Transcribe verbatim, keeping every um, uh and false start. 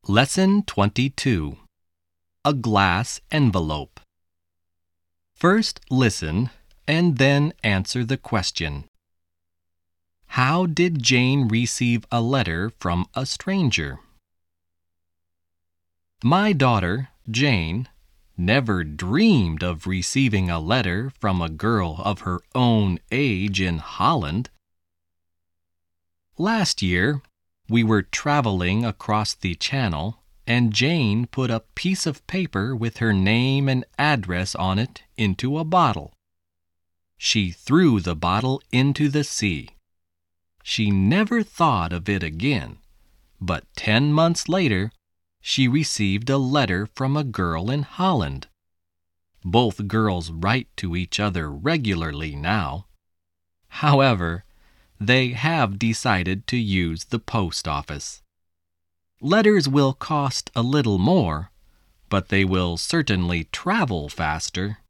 Lesson twenty-two. A glass envelope. First listen and then answer the question. How did Jane receive a letter from a stranger? My daughter, Jane, never dreamed of receiving a letter from a girl of her own age in Holland. Last year, we were traveling across the channel, and Jane put a piece of paper with her name and address on it into a bottle. She threw the bottle into the sea. She never thought of it again, but ten months later, she received a letter from a girl in Holland. Both girls write to each other regularly now. However, they have decided to use the post office. Letters will cost a little more, but they will certainly travel faster.